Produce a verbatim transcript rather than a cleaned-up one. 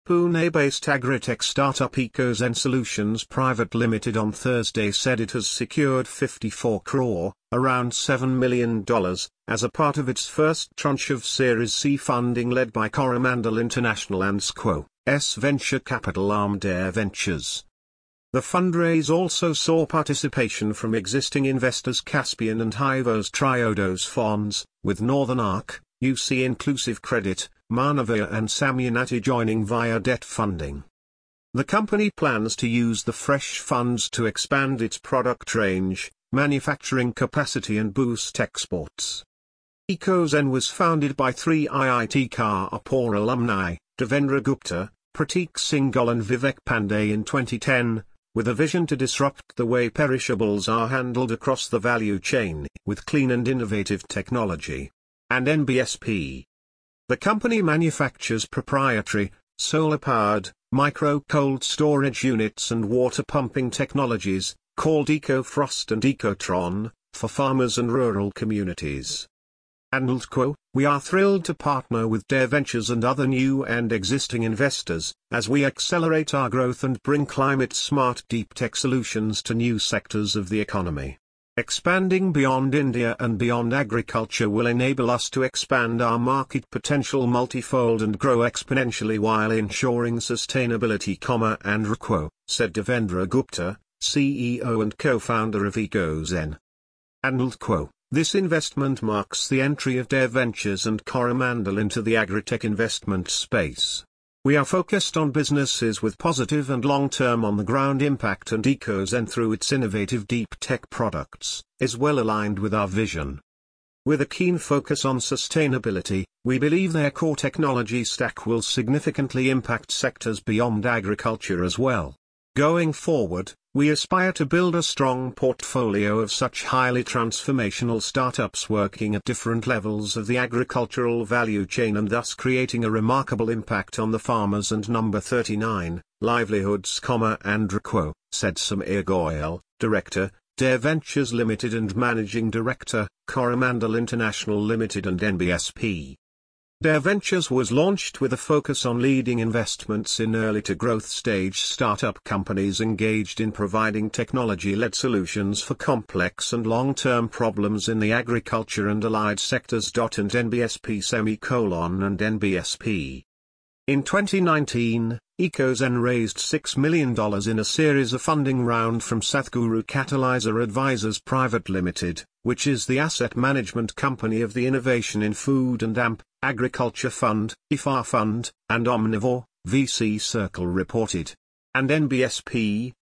Pune-based agritech startup Ecozen Solutions Private Limited on Thursday said it has secured fifty-four crore, around seven million dollars, as a part of its first tranche of Series C funding led by Coromandel International and SQUO's venture capital arm Dare Ventures. The fundraise also saw participation from existing investors Caspian and Hivos Triodos Fonds, with Northern Arc, U C Inclusive Credit, Manavia and Samyanati joining via debt funding. The company plans to use the fresh funds to expand its product range, manufacturing capacity and boost exports. Ecozen was founded by three I I T Kanpur alumni, Devendra Gupta, Prateek Singhal and Vivek Pandey in twenty ten, with a vision to disrupt the way perishables are handled across the value chain, with clean and innovative technology. And N B S P. The company manufactures proprietary, solar-powered, micro-cold storage units and water pumping technologies, called EcoFrost and Ecotron, for farmers and rural communities. And quote, "We are thrilled to partner with Dare Ventures and other new and existing investors, as we accelerate our growth and bring climate-smart deep tech solutions to new sectors of the economy. Expanding beyond India and beyond agriculture will enable us to expand our market potential multifold and grow exponentially while ensuring sustainability, and RQuo," said Devendra Gupta, C E O and co-founder of Ecozen. And quote, "This investment marks the entry of Dare Ventures and Coromandel into the agritech investment space. We are focused on businesses with positive and long-term on-the-ground impact, and Ecozen, through its innovative deep tech products, is well aligned with our vision. With a keen focus on sustainability, we believe their core technology stack will significantly impact sectors beyond agriculture as well. Going forward, we aspire to build a strong portfolio of such highly transformational startups working at different levels of the agricultural value chain and thus creating a remarkable impact on the farmers and number thirty-nine, livelihoods, and RQuo," said Samir Goyal, Director, Dare Ventures Limited and Managing Director, Coromandel International Limited and N B S P. Dare Ventures was launched with a focus on leading investments in early-to-growth stage startup companies engaged in providing technology-led solutions for complex and long-term problems in the agriculture and allied sectors. And N B S P semicolon and N B S P. In twenty nineteen, Ecozen raised six million dollars in a series of funding round from Sathguru Catalyzer Advisors Private Limited, which is the asset management company of the Innovation in Food and A M P, Agriculture Fund, I F A Fund, and Omnivore, V C Circle reported. And N B S P,